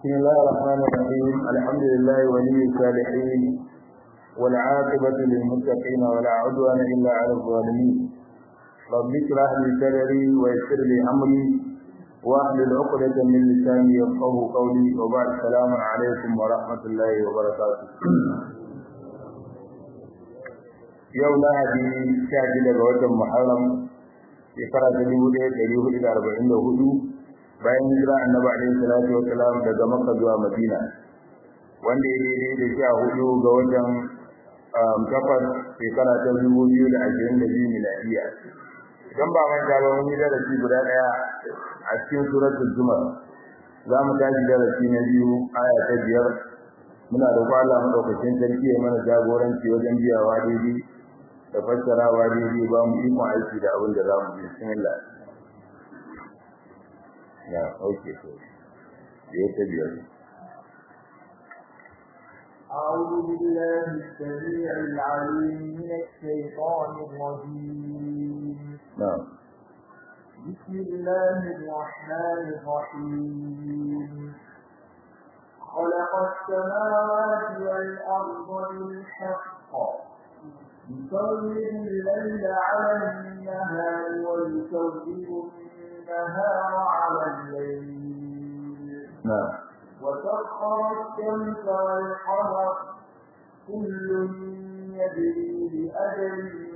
بسم الله الرحمن الرحيم الحمد لله ولي الصالحين والعاقبة للمتقين ولا عدوان إلا على الظالمين رب اشرح لي صدري ويسر لي أمري واحلل عقدة من لساني يفقهوا قولي وبعد السلام عليكم ورحمة الله وبركاته يوم لهدي شاهد لغوة محرم shekara ta 1444 bayan hijira annabi alaihi salatu wasalam daga Makka zuwa Madina wanda ya daidai da 14 ga watan takwas shekara ta 2022 miladiya idan ba man da mun yi darasi guda daya a cikin suratul zumar za mu tashi darasi na biyu aya ta 5 muna da Allah madaukakin sarki ya mana jagoranci wajen biyawa daidai da fassarawa daidai ba mu ikon aiki da abin da za mu yi bismillah ya okay to ya tabiya أعوذ بالله السميع العليم من الشيطان الرجيم نعم بسم الله الرحمن الرحيم خلق السماوات والأرض بالحق يصور الليل على النهار ويصور النهار على الليل نعم وسخر الشمس والقمر كل يجري لأجل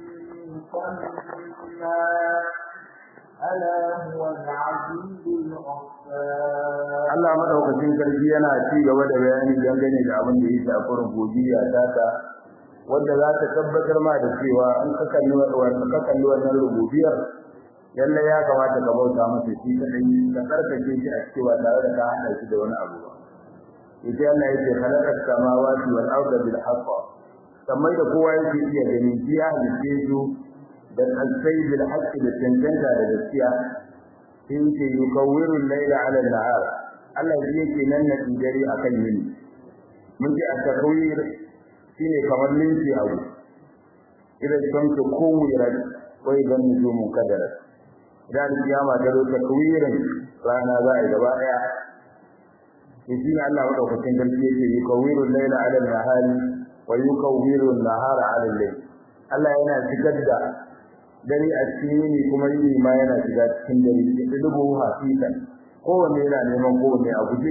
مسمى ألا هو العزيز الغفار Allah madaukakin sarki yana ci gaba da bayani dangane da abin da yake a gurin godiya ta wanda za ta tabbatar ma da cewa an ka kalli wannan rububiyar lalle ya kamata ka bauta masa shi kadai ka karkace shi a cewa tare da ka hada shi da wani abu ba idan Allah yake khalaqas samawati wal arda bil haqq kamar da kowa yake iya gani ya halice su da alsai bil haqq da tantanta da gaskiya in ce yukawwiru al-layla 'ala an-nahar Allah yake nan na dare akan yini mun ji at-takwir shine kamar linki abu idan kan ko kowira wai dan nujumu kadara idan kiyama ta zo takwirin rana za a gaba daya shi Allah madaukakin dalili yake yukawiru al-layla 'ala an-nahari wa yukawiru an-nahara 'ala al-layl Allah yana shigar da dare a cikin yini kuma yini ma yana shiga cikin dare da dubu hafisan kowanne yana neman kowanne a guje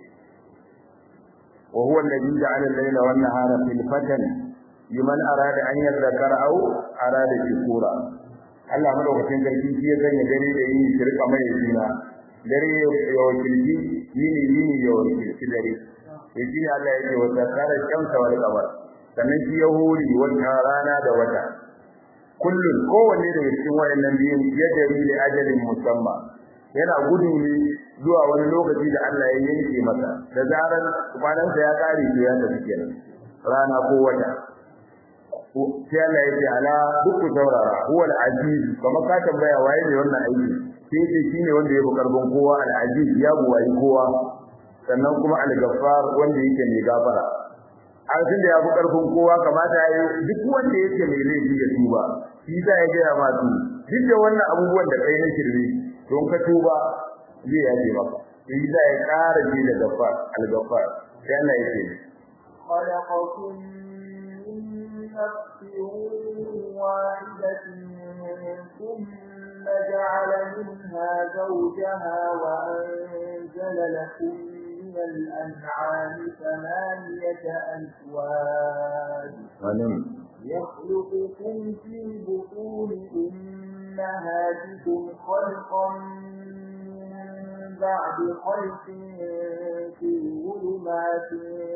وهو الذي جعل الليل والنهار خلفة لمن أراد أن يذكر أو أراد شكورا Allah madaukakin sarki shi ya sanya dare da yini shirka mai juna dare ya wakilci yini ya wakilci dare sai shi Allah yake wa tsara shamsa wal qamar sannan shi ya hori wata rana da wata kullun kowanne daga cikin wayannan biyun ya dari da ajalin musamma yana gudu ne zuwa wani lokaci da Allah ya yanke masa da zaran kwanansa ya kare to ya tafi kenan rana ko wata sai Allah ya ce ala duk saurara huwa al-aziz kuma ka tambaya waye ne wannan aiki sai ce shine wanda ya fi karban kowa al-aziz ya buwayi kowa sannan kuma al-ghaffar wanda yake mai gafara azin da ya fi karfin kowa kamata ya yi duk wanda yake mai laifi ya tuba shi da ya ga ma su duk da wannan abubuwan da kai na shirme don ka tuba zai yaje maka sai da ya ƙara ji da gafar al-ghaffar sai Allah ya ce خلقكم من نفس واحدة ثم جعل منها زوجها وأنزل لكم من الأنعام ثمانية أزواج يخلقكم في بطون أمهاتكم خلقا من بعد خلق في ظلمات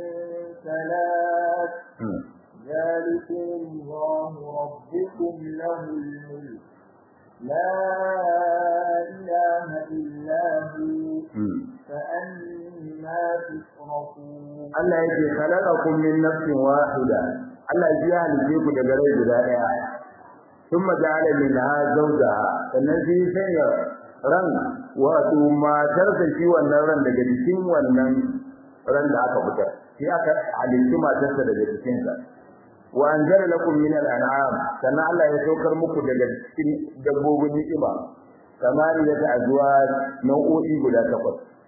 ثلاث ذلكم الله ربكم له الملك لا إله إلا هو فأنا تصرفون Allah yake khalaqakum min nafsin wahida Allah ya halice ku daga rai guda daya thumma ja'ala minha zawjaha sannan sai sanya ran wato matar da shi wannan ran daga cikin wannan ran da aka fitar shi aka halice matarsa daga cikin sa wa anzala lakum min al-an'am sannan Allah ya saukar muku daga cikin dabbobin ni'ima kamar yadda azwaj nau'o'i guda takwas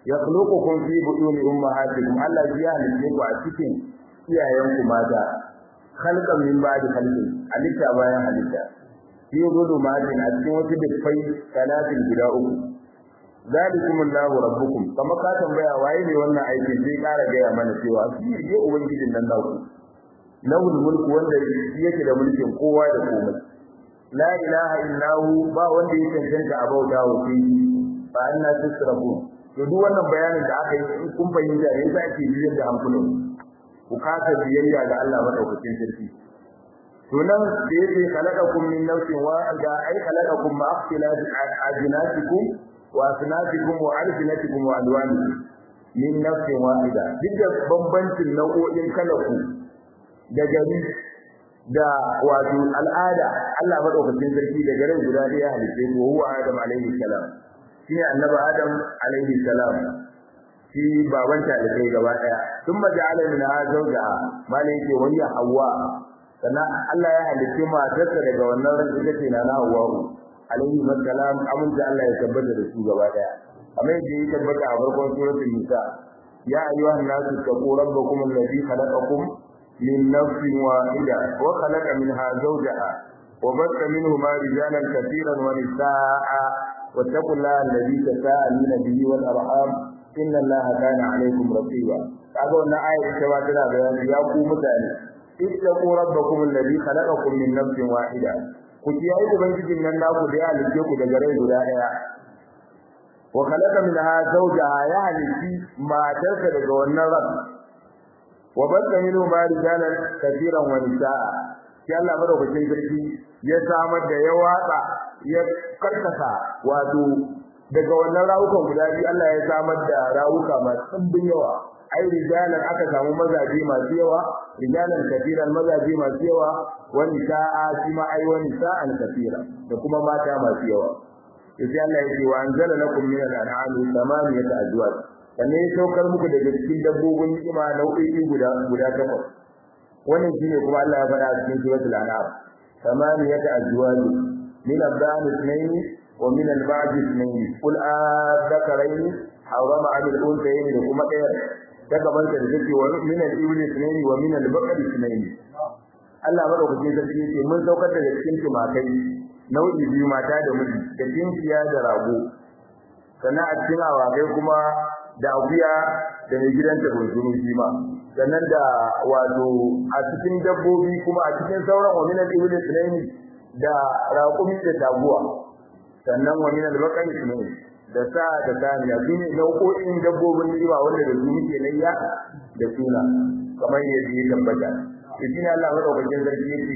yakhluqukum fi butuni ummahatikum Allah ya halice ku a cikin iyayenku mata khalqan min ba'di khalqin halitta bayan halitta fi zulumatin a cikin wata dukkai talatin guda uku zalikumullahu rabbukum kama ka tambaya waye ne wannan aikin sai kara gaya mana cewa shi ne ubangijin nan naku lahul mulku wanda yake da mulkin kowa da komai la ilaha illahu ba wanda yake cancanta a bauta wa shi fa anna tusrafun to duk wannan bayanin da aka yi in kun fahimta ne za ki biyar da hankulin ku kasa biyayya ga Allah madaukakin sarki to nan da yake khalaqakum min nafsin wahida ay khalaqakum ma ikhtilafi ajnasikum wa asnatikum wa alsinatikum wa alwanikum min nafsin wahida duk da bambancin nau'o'in kalaku da gari da wato al'ada Allah madaukakin sarki da garin guda ɗaya halitta ko huwa Adam alaihi salam shi annabi Adam alaihi salam shi baban talibai gaba daya thumma ja'ala min zawjaha malai yake wani Hawwa sannan Allah ya halitta matarsa daga wannan ran ita ce na Hawwa alaihi salam amince Allah ya tabbata da su gaba daya kamar yadda ya tabbata a farkon suratul nisa ya ayyuhan nasu taqu rabbakum alladhi khalaqakum min nafsin wahida wa khalaqa minha zawjaha wa batha minhuma rijalan katiran wa nisaa واتقوا الله الذي تساءلون به والارحام ان الله كان عليكم رقيبا kaga wannan ayat cewa tana bayani ya ku mutane ittaqu rabbakum alladhi khalaqakum min nafsin wahida ku kiyaye ubangijin nan naku da ya halice ku daga rai guda daya wa khalaqa minha zawjaha ya halici matarsa daga wannan ran wa batha minhu ma rijalan kathiran wa nisaa sai Allah madaukakin sarki ya samar da ya watsa ya karkasa wato daga wannan rawukan guda biyu Allah ya samar da rawuka masu ɗimbin yawa ai rijalan aka samu mazaje masu yawa rijalan kafiran mazaje masu yawa wani sa'a shi ma ai wani sa'an kafira da kuma mata masu yawa sai Allah ya ce wa anzala lakum min al-an'ami thamaniyata azwaj sannan ya saukar muku daga cikin dabbobin ni'ima nau'o'i guda takwas wannan shine kuma Allah ya faɗa a cikin suratul an'am thamaniyata azwaj min al-ba'd ithnayn wa min al-ba'd ithnayn qul adh-dhakarayn harama 'ala al-unthayayn da kuma ɗaya ta gaban da take wa min al-ibli ithnayn wa min al-baqari ithnayn Allah madaukakin sarki yake mun saukar da cikin tumakai nau'i biyu mata da miji da tinkiya da rago sannan a cikin awakai kuma da akuya da mai gidanta bunzuru shi ma sannan da wato a cikin dabbobi kuma a cikin sauran wa min al-ibli ithnayn da raƙumi da taguwa sannan wa min al-baqari ithnayn da sa da saniya shine nau'o'in dabbobin riba wanda da su muke layya da suna kamar yadda ya tabbata idan Allah madaukakin sarki yake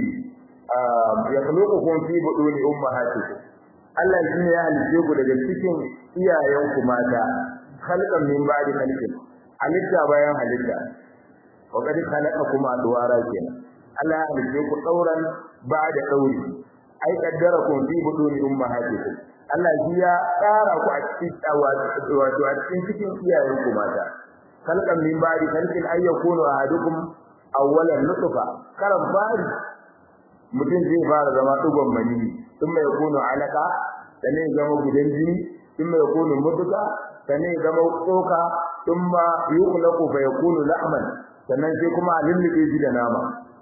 ya khuluqukum fi buduni ummahatikum Allah shi ya halice ku daga cikin iyayenku mata khalqan min ba'di khalqin halitta bayan halitta wa qad khalaqakum adwara kenan Allah ya halice ku dauran ba'da dauri ai kaddarakum fi buduni ummahatikum Allah shi ya tsara ku a cikin wato a cikin iyayenku mata khalqan min ba'di khalqin ay yakunu ahadukum awwalan nutfa karam bari mutum zai fara zama dugon mani tun mai yakunu alaka sannan ya zama gudan jini tun mai yakunu mutuka sannan ya zama tsoka tun ma yukhlaqu fa yakunu lahman sannan sai kuma a lullube shi da nama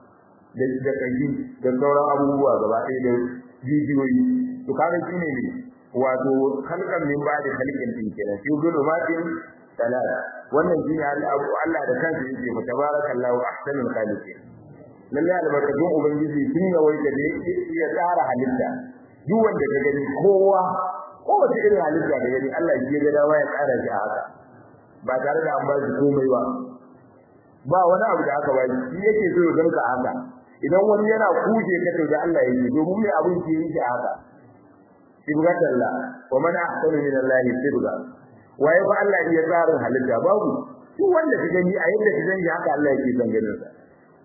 da kaji da sauran abubuwa gaba ɗaya da jijiyoyi to kaga shine ne wato halkan min ba da halkin din kenan shi gulumatin salat wannan shine Allah da kansa yake mutabarakallahu ahsanul khaliqin lalle albarkatun ubangiji sun yawaita da ya tsara halitta duk wanda ka gani kowa kowace irin halitta da gani Allah ya ga dawa ya tsara shi a haka ba tare da an ba shi komai ba wani abu da aka ba shi yake so ya ganka haka idan wani yana kuje ka to da Allah yake domin mai abin ke yi haka sibgatalla wa man ahsanu min Allah sibga waye fa Allah ya tsarin halitta babu duk wanda ka gani a yadda ka gani haka Allah yake son ganin sa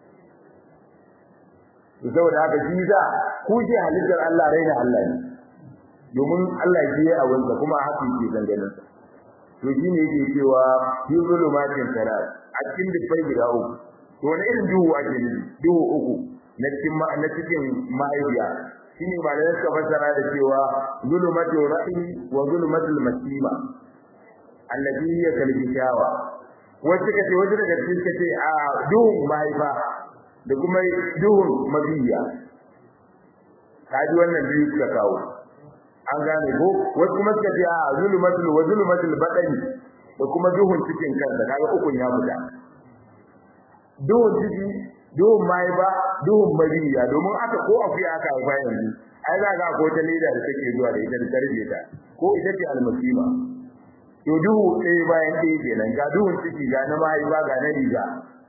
saboda haka shi da kuje halittar Allah raina Allah ne domin Allah ya yi abin da kuma haka yake son ganin sa to shine yake cewa fi zulumatin salat a cikin dubbai guda uku to wani irin duhu ake nufi duhu uku na cikin mahaifiya shine malamin suka fassara da cewa zulumatul rahim wa zulumatul masima allati hiya kalbishawa wacce kace wajen daga cikin kace a duhun mahaifa da kuma duhun mabiya kaji wannan biyu suka kawo an gane ko wasu kuma suka ce a zulmatul badani da kuma duhun cikin kansa kaga ukun ya fita duhun ciki duhun mahaifa duhun mabiya domin aka ko afiya aka haifa yanzu ai za ga ko ta leda da take zuwa da ita da tarbe ta ko ita ce almasima to duhu ɗaya bayan ɗaya kenan ga duhun ciki ga na mahaifa ga na riga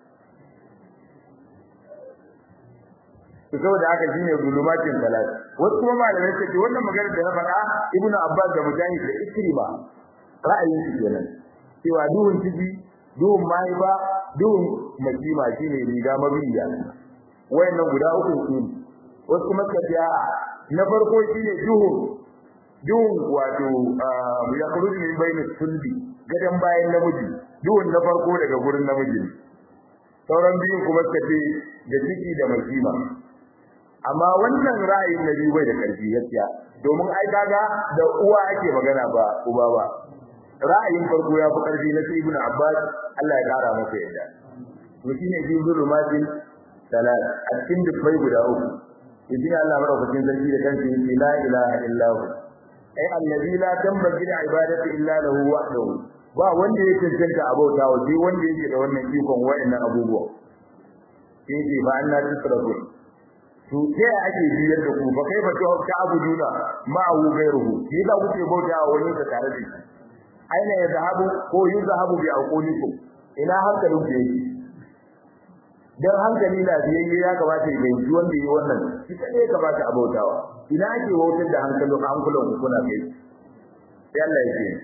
to saboda haka shine zulumatin salat wasu kuma malamai suke wannan magana da na faɗa ibnu abbas da mujahid da ikrima ra'ayin su kenan cewa duhun ciki duhun mahaifa duhun makima shine riga mabiya wayannan guda uku su wasu kuma suka ce na farko shine duhun wato ya kuruji min bayin sulbi gadan bayan namiji duhun na farko daga gurin namiji sauran biyun kuma suka ce da ciki da makima amma wannan ra'ayin nabi bai da karfi gaskiya domin ai kaga da uwa ake magana ba uba ba ra'ayin farko ya fi karfi na ibn Abbas Allah ya kara masa yadda to shine zulumatin salat a cikin dubbai guda uku idan Allah madaukakin sarki da kansa yake la ilaha illa hu ai allazi la tambagi ibadatu illa lahu wahdahu ba wanda yake cancanta abauta wa sai wanda yake da wannan ikon wa'annan abubuwa sai ba Allah tsarabu to sai ake biyar da ku ba kai ba ta abuduna ma'ahu gairuhu ni da kuke bauta wa wani da tare da shi aina ya zahabu ko yuzahabu bi aqulikum ina hankalin ku yake dan hankali na biyayye ya gabata ya yi wanda yi wannan shi kadai ya gabata a bautawa ina ake wautar da hankalin ku kuna kai sai Allah ya ce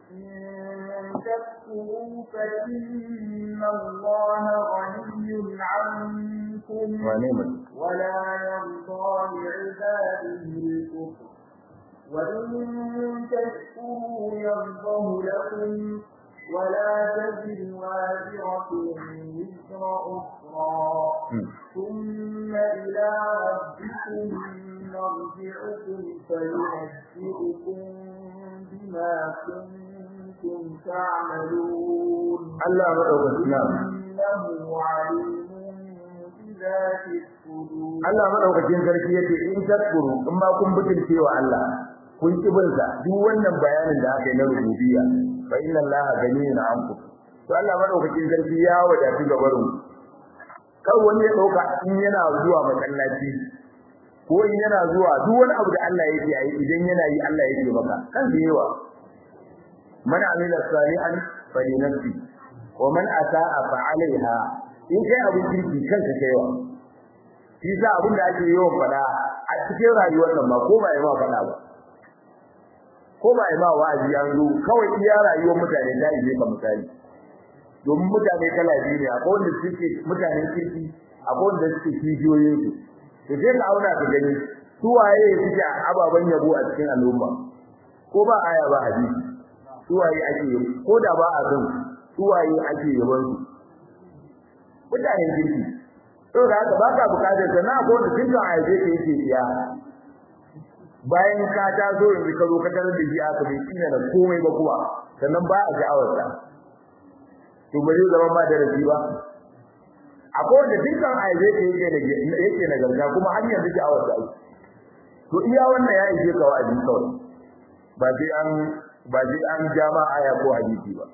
تكفروا فإن الله غني عنكم ولا يرضى لعباده الكفر وإن تشكروا يرضه لكم ولا تزر وازرة وزر أخرى ثم إلى ربكم مرجعكم فينبئكم بما كنتم تعملون الله مدوكتنا إنه عليم بذات الصدور Allah madaukakin sarki yace in takfuru in ma kun butulce wa Allah kun kibinsa duk wannan bayanin da aka yi na rububiyya fa inna Allaha ganiyun ankum to Allah madaukakin sarki ya wadatu gabarin kar wani ya dauka in yana zuwa masallaci ko in yana zuwa duk wani abu da Allah yake yi idan yana yi Allah yake maka kan da yawa man amila salihan fali nafsi wa man asaa fa alaiha in kai abin kirki kanka kaiwa shi sa abin da ake yawan fada a cikin rayuwar nan ba ko ba yi ma fada ba ko ba yi ma wa'azi an zo kawai iya rayuwar mutane da yi ka misali domin mutane kala biyu ne akwai wanda suke mutanen kirki akwai wanda suke kijiyoyin su to sai ka auna ka gani su waye suke ababan yabo a cikin al'umma ko ba aya ba hadisi su waye ake yi ko da ba a san su waye ake yabon su mutanen kirki to da haka baka bukatar sana ko da dinka aibe ke yake siya bayan ka ta zo yanzu ka zo ka tarar da shi aka bai tsina da komai ba kuwa sannan ba a sha'awar ta to bari zaman ba da rabi ba akwai wanda dinka aibe ke yake nagarta kuma har yanzu sha'awar ta to iya wannan ya ishe ka wa'azi kawai ba sai an jama aya ko hadisi ba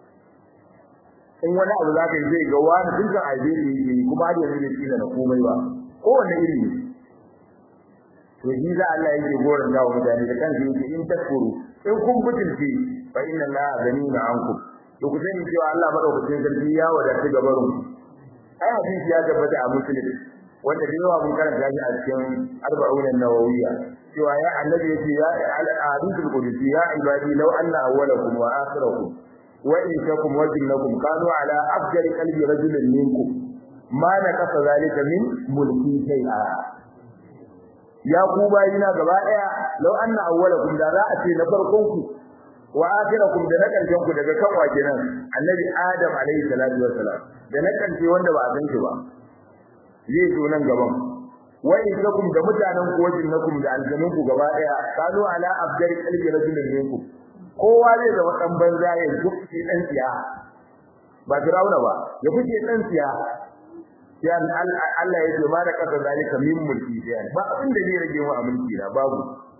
in wani abu zaka yi zai ga wani dukkan aibe ne kuma har yanzu bai tsina da komai ba ko wanda iri ne to shi za Allah yake goran da mutane da kansu yake in takfuru in kun butulci fa inna Allaha ganiyun ankum to ku sani cewa Allah madaukakin sarki ya wadata gabarun ai hadisi ya tabbata a muslim wanda da yawa mun karanta shi a cikin 40 an-nawawiyya cewa ya annabi yace ya al-hadithul qudsi ya ibadi law anna awwalakum wa akhirakum وإنكم وجنكم كانوا على أفجر قلب رجل منكم ما نقص ذلك من ملكي شيئا يا قوباينا gaba daya law anna awwalakum da za a ce na farkonku wa akhirakum da na karshenku daga kan waje nan annabi adam alayhi salatu wassalam da na karshe wanda ba a san shi ba zai zo nan gaban wa innakum da mutanen ku wajinnakum da aljanunku gaba daya kanu ala afjari qalbi rajulin minkum kowa zai zama dan banza ya fice dan tsiya ba Firauna ba ya fice dan tsiya ya Allah ya ce ma da kaza zalika min mulki ya ba abin da zai rage mu a mulki na babu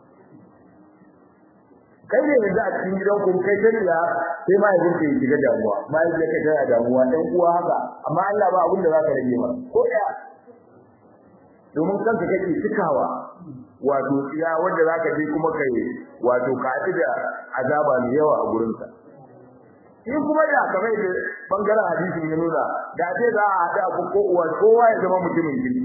kai ne yanzu a cikin gidan ku kai dalla sai ma yanzu kai shiga damuwa ma yanzu kai tana damuwa dan uwa haka amma Allah ba abin da za ka rage ma ko ya domin kanka kake cikawa wato tsiya wanda zaka je kuma kai wato ka da azaba mai yawa a gurin ka shi kuma da kamar da bangaren hadisin ya nuna da sai za a hada ku ko uwa kowa ya zama mutumin gidi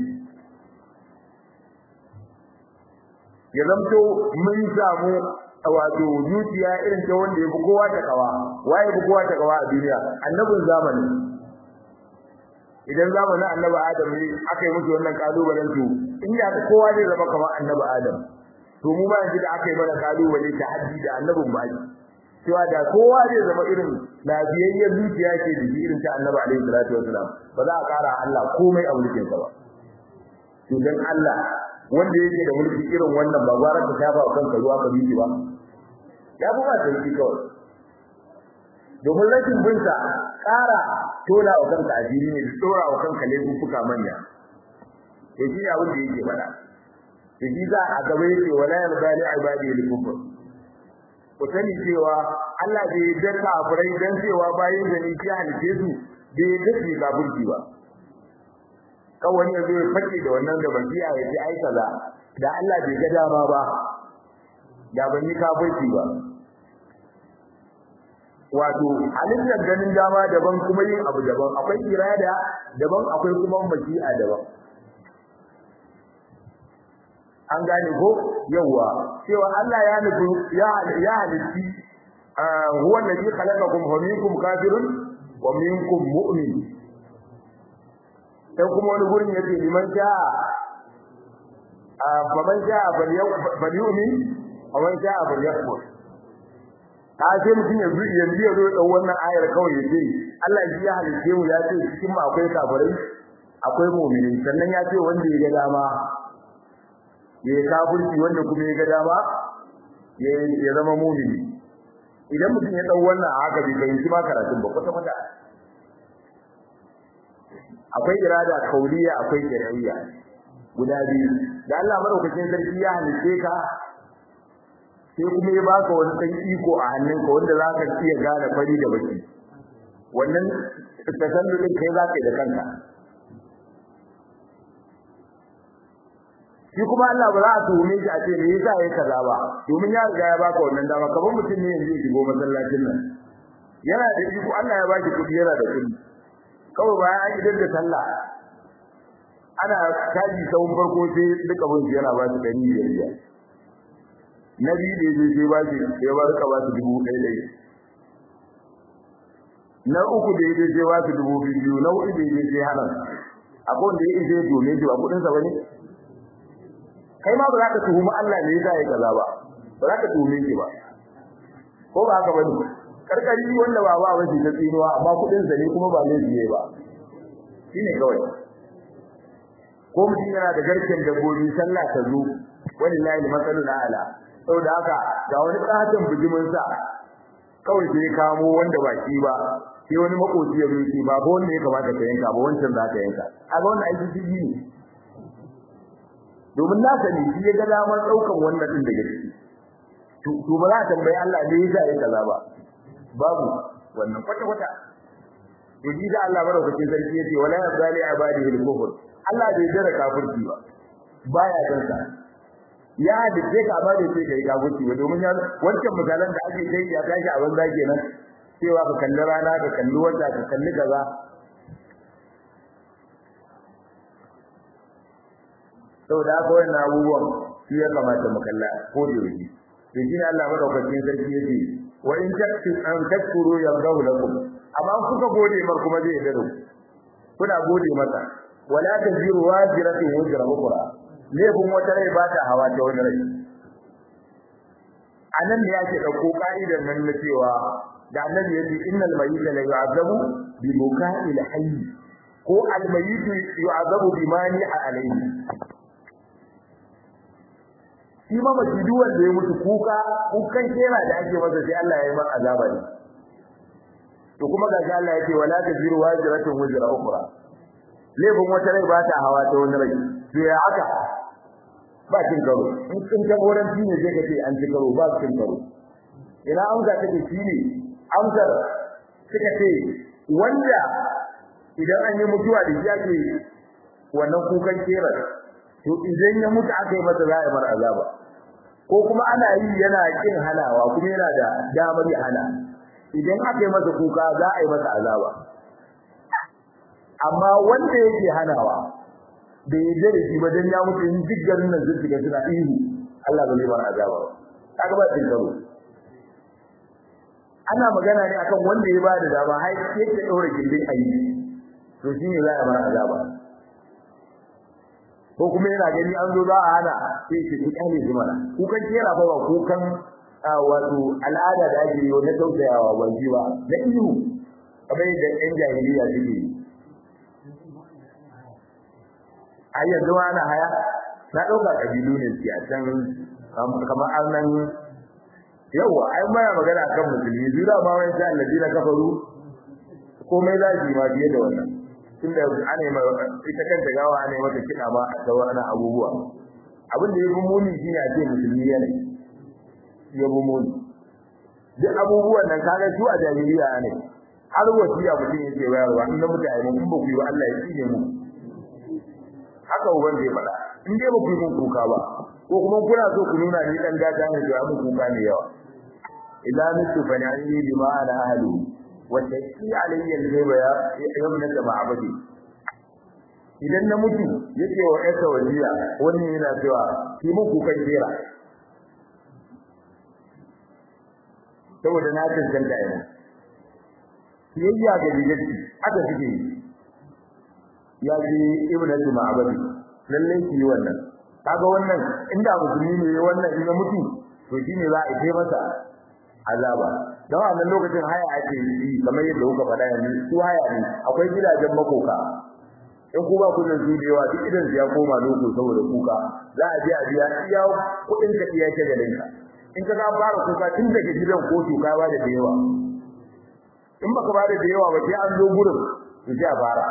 ya zamto mun samu wato zuciya irin ta wanda ya fi kowa ta kawa waye fi kowa ta kawa a duniya annabin zamani idan zamanin annabi Adam ne aka yi musu wannan kalubalen to in ya kowa zai zama kamar annabi Adam to mu ma yanzu da aka yi mana kalubale ta haddi da annabin ba cewa da kowa zai zama irin lafiyayyar zuciya ke da irin ta annabi alaihi salatu wasalam ba za a kara Allah komai a mulkin sa ba to dan Allah wanda yake da mulki irin wannan ba gwara ka shafa kanka ruwa ka biki ba ya kuma sai kawai domin rashin binsa ƙara tola wa kanka ajiri ne tsora wa kanka laifuka manya sai shi abin da yake fada sai shi za a gaba yake wala yarda li ibadi al-kufr ku sani cewa Allah bai yarda kafirai dan cewa bayin da ni ki halice su bai yarda kafirci ba kawai ne zai fake da wannan da bakiya ya ce ai kaza da Allah bai ga dama ba da ban yi kafirci ba wato halittar ganin dama daban kuma yin abu daban akwai irada daban akwai kuma mashi'a daban an gane ko yawa cewa Allah ya nufi ya halitti huwa alladhi khalaqakum wa minkum kafirun wa minkum mu'min sai kuma wani gurin yace liman sha'a faman sha'a falyu'min wa man sha'a falyakfur sai mutum yanzu ya zo da wannan ayar kawai ya ce Allah ya halice mu ya ce cikin mu akwai kafirai akwai mu'mini sannan ya ce wanda ya ga dama ya kafirci wanda kuma ya ga dama ya zama mu'mini idan mutum ya dau wannan haka bai fahimci ma karatun ba kwata kwata akwai irada kauliya akwai shar'iyya guda biyu da Allah madaukakin sarki ya halice ka sai kuma ya baka wani dan iko a hannunka wanda zaka iya gane fari da baki wannan tasallulin kai zaka yi da kanka shi kuma Allah ba za a tuhume shi a ce me yasa yayi kaza ba domin ya riga ya baka wannan dama kaman mutum ne yanzu ya shigo masallacin nan yana da iko Allah ya baki kudi yana da kudi kawai bayan an idan da sallah ana kaji sawun farko sai duka bin yana ba su 500 nabi da yake sai ba shi sai ba ka ba su 1000 na uku da yake sai ba su 2000 na uku da yake sai halan akwai wanda yake sai dole to a kudin sa bane kai ma ba za ka tuhumi Allah ne yasa ya kaza ba ba za ka tuhume shi ba ko ba haka bane karkari wanda ba ba shi ta tsinuwa amma kudin sa ne kuma ba zai biye ba shine kawai ko mutum yana da garken dabbobi sallah ta zo wallahi masalul ala saboda haka ga wani katon bijimin sa kawai sai kamo wanda ba shi ba sai wani makoci ya rufe ba ko wanda ya kamata ka yanka ba wancan za ka yanka kaga wannan aiki shi ne domin na sani shi ya ga damar daukan wannan din daga ciki to ba za ta tambayi Allah ne ya yi kaza ba babu wannan kwata kwata to ji da Allah madaukakin sarki yace wala yazali ibadihi al-kufr Allah bai dara kafirci ba baya dansa ya dace ka ba da sai kai kafirci ba domin ya wancan misalan da ake kai ya tashi a banza kenan cewa ka kalli rana ka kalli wata ka kalli kaza saboda haka wannan abubuwan shi ya kamata mu kalla ko da yake to shi ne Allah madaukakin sarki yace wa in takfuru yardahu lakum amma kuka gode mar kuma zai daro kuna gode masa wala taziru wajratun wajra ukhra lebun wata rai ba ta hawa ta wani rai anan ne yake dauko ka'idar nan na cewa da annabi yace innal mayyita la yu'azabu bi muka'il hayy ko al mayyit yu'azabu bi mani alayhi shi ma mace duk wanda ya mutu kukan kera da ake masa sai Allah ya yi masa azaba ne to kuma ga Allah yake wala taziru wajratun wajra ukhra lebin wata rai ba ta hawa ta wani rai to ya haka ba cin karo in kin ga goran ne sai ka ce an ci karo ba cin karo ina amsa take shine amsar suka ce wanda idan an yi mutuwa da shi ake wannan kukan kera to idan ya mutu aka yi masa za a yi mar azaba ko kuma ana yi yana kin halawa kuma yana da damar ya hana idan aka yi masa kuka za a yi masa azaba amma wanda yake hanawa bai yarda da shi ba dan ya mutu in duk garin nan zai shiga suna ihu Allah ba zai bar azaba ba kaga ba cin karo ana magana ne akan wanda ya bada dama har yake daura gindin ayi to shine za a bar azaba ko kuma yana gani an zo za a hana sai shi ku kale shi mana kukan kera fa ba kukan wato al'ada da ake yi na tausayawa wanji ba na ihu kamar da ɗan jahiliya suke a yanzu ana haya na ɗauka ƙabilu ne su a can kamar annan yawa ai mana magana akan musulmi zura ma wani sha allazi na kafaru komai za shi ma fiye da wannan tunda ana yi ita kanta gawa ana yi mata kiɗa ma a sauran abubuwa abin da ya fi muni shi ne a ce musulmi ne ya fi muni duk abubuwan nan kaga su a jahiliya ne har wasiya mutum yake bayarwa in na mutane mun ba ku yi wa Allah ya tsine mu haka uban zai faɗa in dai ba ku yi mun kuka ba ko kuma kuna so ku nuna ni dan gata ne to mun kuka ne yawa idan mutu fa ni bima ana ahlu wa taqi alayya al-ghayba ya yamna da ma'abadi idan na mutu yake wa ƴarsa wasiya wani yana cewa ki mun kukan jera saboda na tantance yana kiyayya ga bigaci aka suke ya ji ibnu ma'abadi lalle ki wannan kaga wannan inda musulmi ne wannan in ya mutu to shine za a yi masa azaba dan wannan lokacin haya ake yi kamar yadda kuka faɗa yanzu su haya ne akwai gidajen makoka in ku ba ku da su da yawa duk idan ya koma loko saboda kuka za a je a biya iya kuɗin ka iya ke galinka in ka ga fara kuka tun daga gidan kotu ka ba da yawa in baka ba da yawa ba sai an zo gurin to sai a fara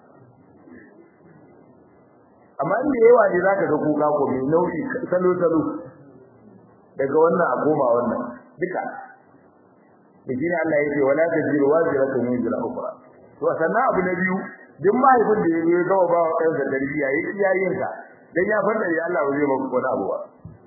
amma inda yawa ne zaka ga kuka ko mai nauyi salo daga wannan a goma wannan duka da shine Allah yake wala tajiru waziratu wizra ukhra to sannan abu na biyu duk mahaifin da yayi gawa ba wa ɗansa tarbiyya yayi iyayen sa dan ya fada ya Allah zai maka wani abu ba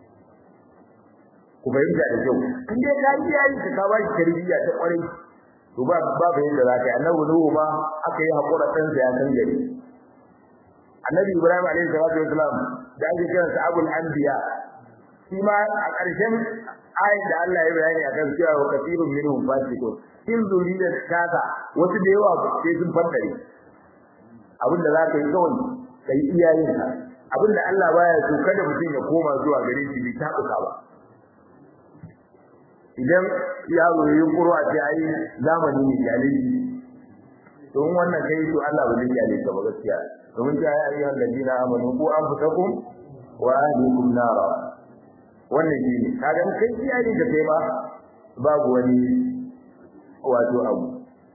ku bayyana da kyau in dai ka iyayen ka ba shi tarbiyya ta kwarai to ba yadda zaka yi annabi Nuhu ma aka yi hakura ɗansa ya san gari annabi Ibrahim alayhi salatu wasalam da ake kiran sa abul anbiya shi ma a ƙarshen ayin da Allah ya bayani akan cewa wa kathirun minhum fasiqun in zuriyar kaza wasu da yawa sai sun fadare abinda za ka yi kawai kai iyayen ka abinda Allah baya so kada mutum ya koma zuwa gare shi bai tabuka ba idan yaro ya yunkuro a ce ai zamani ne jalibi don wannan kai to Allah ba zai kyale ka ba gaskiya domin ta ya ayyuhal ladina amanu qu anfusakum wa ahlikum nara wannan shi ne kaga kai iyali da kai ba babu wani wato abu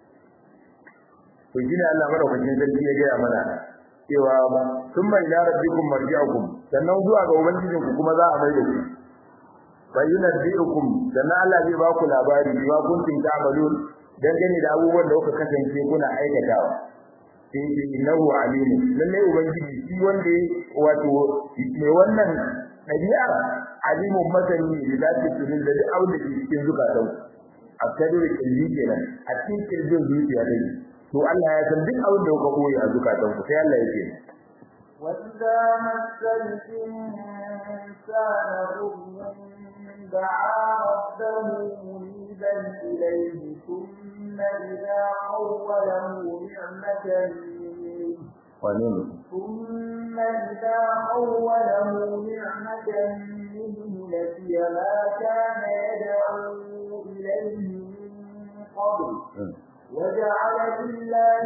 to shine Allah madaukakin sarki ya gaya mana cewa thumma ila rabbikum marji'ukum sannan zuwa ga ubangijinku kuma za a mai da ku bayyinatukum sannan Allah zai ba ku labari ba kun tinta amalun dangane da abubuwan da kuka kasance kuna aikatawa sai ce innahu alimu lalle ubangiji shi wanda wato ne wannan dabi'a alimun masani da zai tudin da abin da ke cikin zukatan a kadiri kalbi kenan a cikin kirjin zuciya dai to Allah ya san duk abin da kuka koyi a zukatan ku sai Allah ya ce وَإِذَا مَسَّ الْإِنسَانَ ضُرٌّ دَعَا رَبَّهُ مُنِيبًا إِلَيْهِ ثُمَّ إِذَا خَوَّلَهُ نِعْمَةً مِنْهُ نَسِيَ مَا كَانَ يَدْعُو إِلَيْهِ مِنْ قَبْلُ وَجَعَلَ لِلَّهِ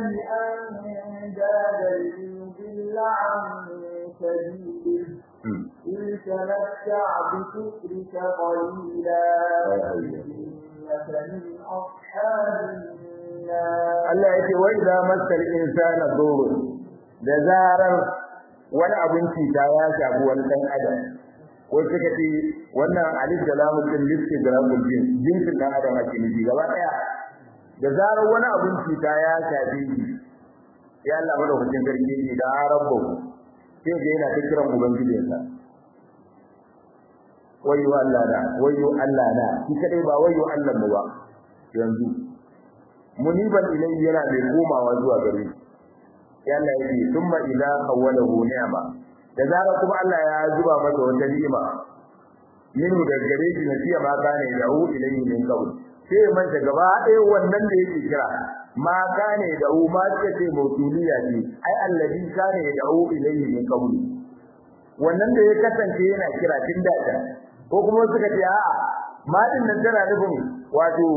أَنْدَادًا لِيُضِلَّ عَن سَبِيلِهِ تِلْكَ تمتع بكفرك قليلا إنك من أصحاب النار. Allah yake wa idza masal insana dhurun, da zarar wani abinci ta ya shafi wani dan adam, ko suka ce wannan alif da lam din listi da rabbul jinsin dan adam ake nufi gaba daya. Da zarar wani abinci ta ya shafi ya Allah madaukakin sarki ne da rabbu sai ga yana kiran ubangijinsa wayo Allah da shi kadai ba wayo Allah mu ba yanzu muniban ilayhi yana da komawa zuwa gare shi ya Allah yake thumma idza khawwalahu ni'ma da zara kuma Allah ya zuba masa wata ni'ima yinu da gare shi nasiya ma gane da hu ilayhi min qawl sai man ta gaba ɗaya wannan da yake kira ma gane da hu ma ce mautuliya ce ai allazi gane da hu ilayhi min qawl wannan da ya kasance yana kira tun da ko kuma suka ce a'a ma din nan tana nufin wato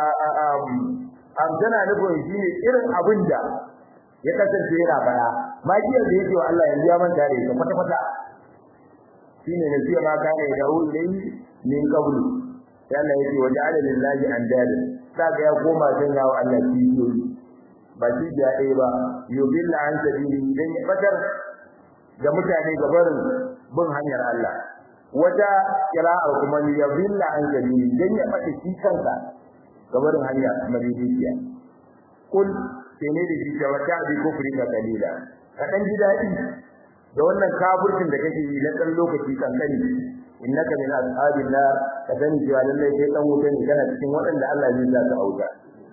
tana nufin shine irin abin da ya kasance yana fara magiyar da yake wa Allah yanzu ya manta da ita kwata kwata shine ne sai ma kana da ulai min qablu sai Allah yake wa ja'ala lillahi andad saka ya koma sanya wa Allah kiyoyi ba shi da dai ba yubilla an sabili dan ya fadar da mutane gabarin bin hanyar Allah wata qira'a kuma yubilla an sabili dan ya fada shi kansa gabarin hanya madidiyya kul sai ne da shi da wata bi kufri da dalila kadan ji dadi da wannan kafircin da kake yi na dan lokaci kankani innaka min ashabin nar kadan ji lalle sai dan wuta ne kana cikin waɗanda Allah zai sa ka auta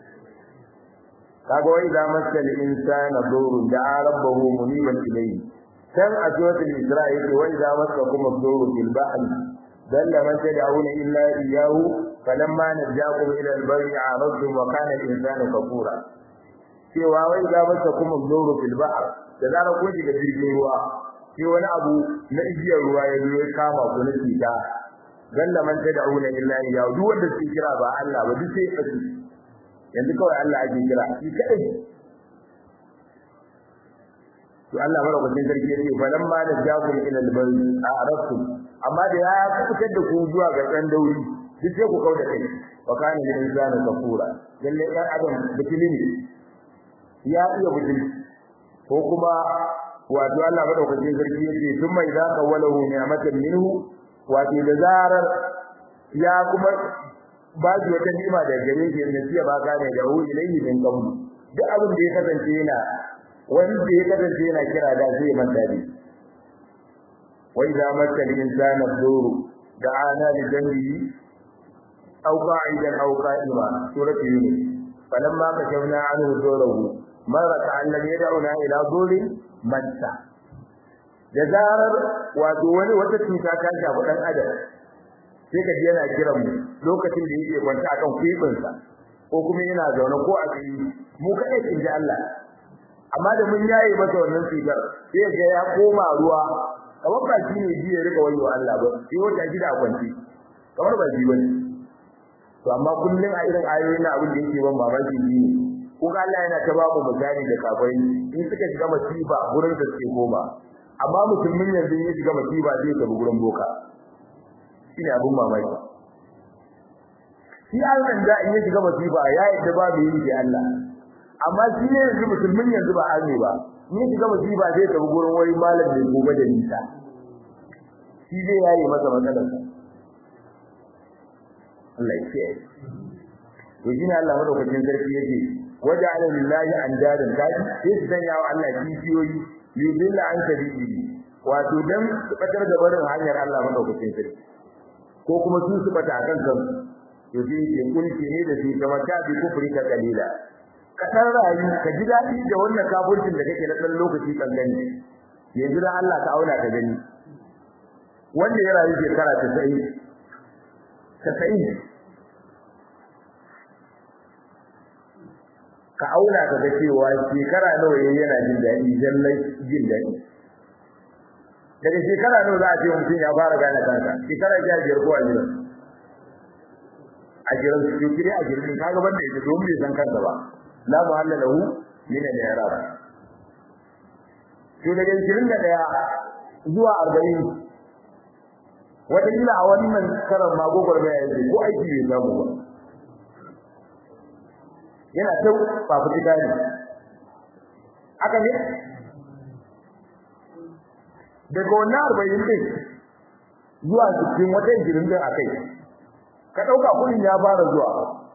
kaga wai da masal insana durun da rabbahu muniban ilayhi kan ajwatul isra'il wai da masakum durun bil bahr dalla man tad'una illa iyyahu falamma najakum ila al-barri a'radtum wa kana al-insanu kafura cewa wai ga masa kuma zoro fil bahr da zara ko shiga jirgin ruwa sai wani abu na igiyar ruwa ya zo ya kama ku na tsita dalla man tad'una illa iyyahu duk wanda suke kira ba Allah ba duk sai kasu yanzu kawai Allah ake kira shi kadai to Allah madaukakin sarki yace falamma najakum ila al-barri a'radtum amma da ya fitar da ku zuwa ga dan dauri duk sai ku kauda kai wa kana lil insani kafura lalle ɗan adam bikini ne ya iya bujin ko kuma wato Allah madaukakin sarki yace thumma idza qawalahu ni'matan minhu wato da zarar ya kuma ba shi wata ni'ima da gare shi ne sai ba kana da hu ilayhi min qabl duk abin da ya kasance yana wanda ya kasance yana kira da zai manta da wa idza matal insana dhuru da'ana li dhanbihi aw qa'idan aw qa'ima surati yunus falamma kashawna anhu dhurahu mara ta'allam yad'una ila dhuri manta da zarar wato wani wata cuta ta shafi dan adam sai ka ji yana kiran mu lokacin da yake kwanta akan kwibinsa ko kuma yana zaune ko a tsaye mu kai kin ji Allah amma da mun yayi masa wannan sigar sai ga ya koma ruwa kamar ba shi ne ji ya rika wayo Allah ba sai wata gida kwanci kamar ba ji bane to amma kullun a irin ayoyin na abin da yake ban mamaki ne ko ga Allah yana ta ba mu misali da kafirai in suka shiga masifa gurin da suke koma amma musulmin yanzu ya shiga masifa zai tafi gurin boka shine abin mamaki shi Allah da in ya shiga masifa ya yi da babu yi da Allah amma shi ne yanzu musulmin yanzu ba arme ba in ya shiga masifa zai tafi gurin wani malam da gobe da nisa shi zai yayi masa matsalar Allah ya ce to shine Allah madaukakin sarki yake waja'ala lillahi andadan kaji sai su sanya wa Allah kishiyoyi yudilla an sabili wato dan su kadar da barin hanyar Allah madaukakin sarki ko kuma su bata akan kansu to sai ke kunce ne da su kamar ta bi kufri ka kalila ka dan rayu ka ji dadi da wannan kafircin da kake na dan lokaci kallani yanzu da Allah ka auna ka gani wanda ya rayu shekara 90 ka auna ka ga cewa shekara nawa yayin yana jin dadi jallai jin dadi daga shekara nawa za a ce mutum ya fara gane kanka shekara 5 ko 20 ajiran su kire ajirin kaga banda yake don bai san kansa ba la muhalla lahu min al-i'rab to daga 21 zuwa 40 wata kila a wannan karan magogor mai yake ko aiki bai samu ba yana ta fafutuka ne aka ne daga wannan 40 din zuwa cikin wata 20 din akai ka dauka kudin ya fara zuwa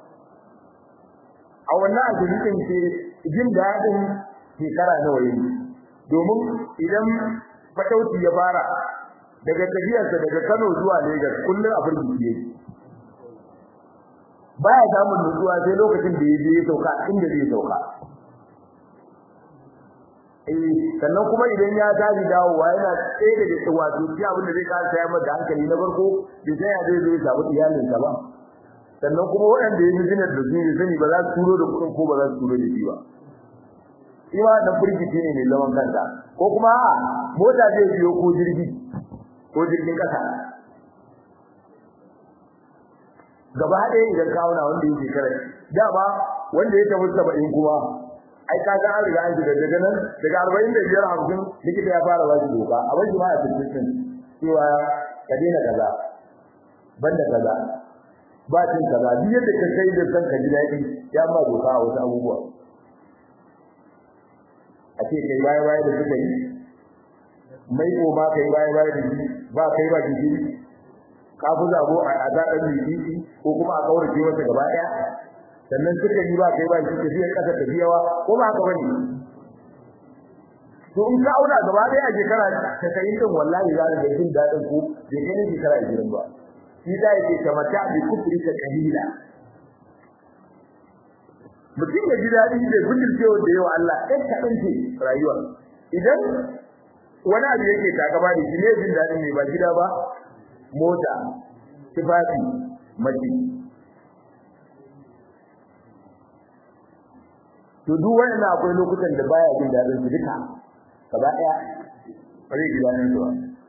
a wannan 20 din ce jin dadin shekara nawa yi domin idan fatauci ya fara daga tafiyarsa daga Kano zuwa Lagos kullun abin da yake baya samun nutsuwa sai lokacin da yaje ya sauka inda zai sauka sannan kuma idan ya tashi dawowa yana tsaye da wato shi abin da zai ka sai masa hankali na farko bai sai ya zai samu iyalin sa ba sannan kuma waɗanda ya yi da su ne sani ba za su turo da kuɗin ko ba za su turo da shi ba shi ma dan firgici ne mai zaman kanta ko kuma mota zai biyo ko jirgin kasa gaba ɗaya idan ka auna wanda yake kare dama wanda ya tafi 70 kuma ai ka ga an riga an shiga daga nan daga 45 50 likita ya fara wasu doka a wani ma a cikin cewa ka daina kaza banda kaza ba cin kaza duk yadda ka kai da san ka ji daɗi ya ma doka a wasu abubuwa a ce kai baya da suka yi mai ko ma kai baya da shi ba kai ba shi ka fi zabo a zaɗan biki ko kuma a kaurace masa gaba ɗaya sannan suka yi ba kai ba shi tafiya ƙasa tafiyawa ko ba haka bane to in ka auna gaba ɗaya a shekara ta kai din wallahi za ka ga jin daɗin ku bai kai shekara 20 ba shi da yake kamar ta bi kufri ta kalila mutum ya ji daɗi da gudun cewa da yawa Allah ɗan kaɗan ce rayuwa idan wani abu yake takaba da shi ne jin daɗin ne ba gida ba mota tufafi mace to duk wannan akwai lokutan da baya jin dadin su duka gaba daya bare ji dadin su